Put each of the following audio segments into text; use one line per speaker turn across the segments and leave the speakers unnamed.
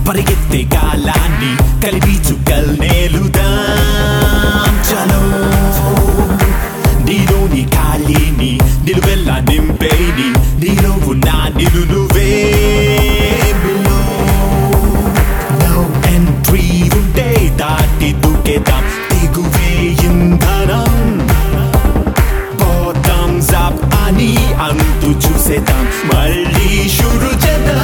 పరిగెత్తే కాలాన్ని కలిపీచుకల్నేలుదాం చలో నీలోని ఖాళీని నిలువెల్లా నింపేని నీలో ఉన్న నిలు నువ్వే నో ఎంట్రీ ఉంటే దాటి దూకేద్దాం తెగువే ఇంధనం బాటమ్స్ అప్ అని అంతు చూసేద్దాం మళ్ళీ షురు చేద్దాం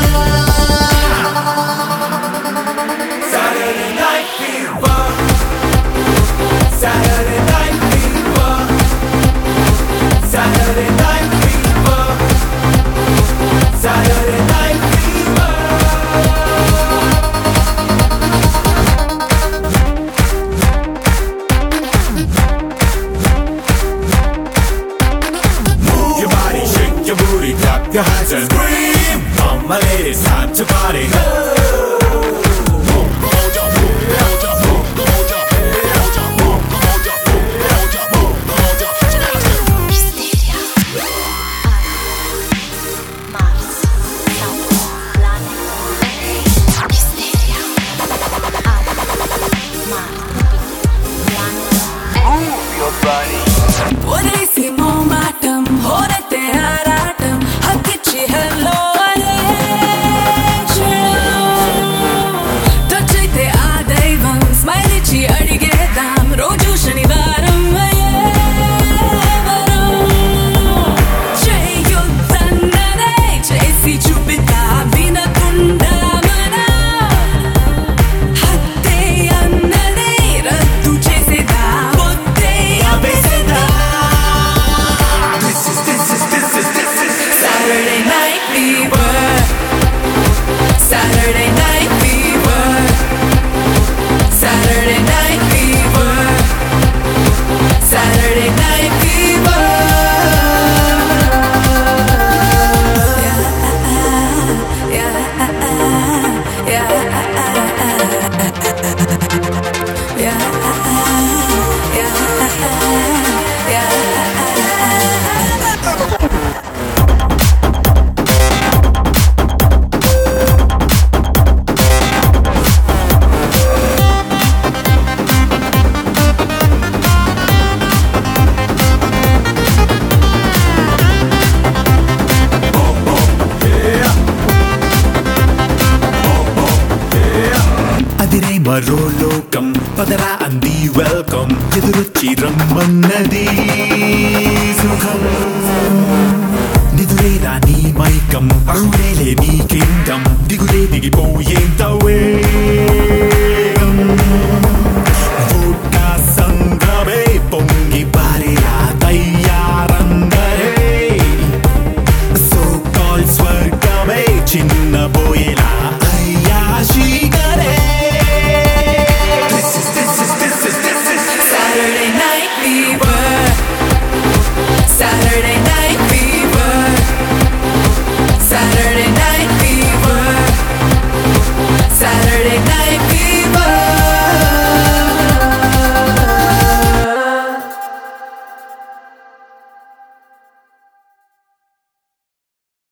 Your hands and scream, my ladies, time to party. మరో లోకం పదరా అంది వెల్కమ్ ఎదురొచ్చి రమ్మన్నది సుఖం నిదురేరా నీ మైకం అరుడేలే నీ కిందం దిగులే దిగిపోయేంత వేగం వోడ్కా సంద్రమే పొంగి పారేలా తయ్యారందరే సో కాల్ స్వర్గమే చిన్నబోయేలా అయ్యా శీకరే
Saturday night fever. Saturday night fever. Saturday night.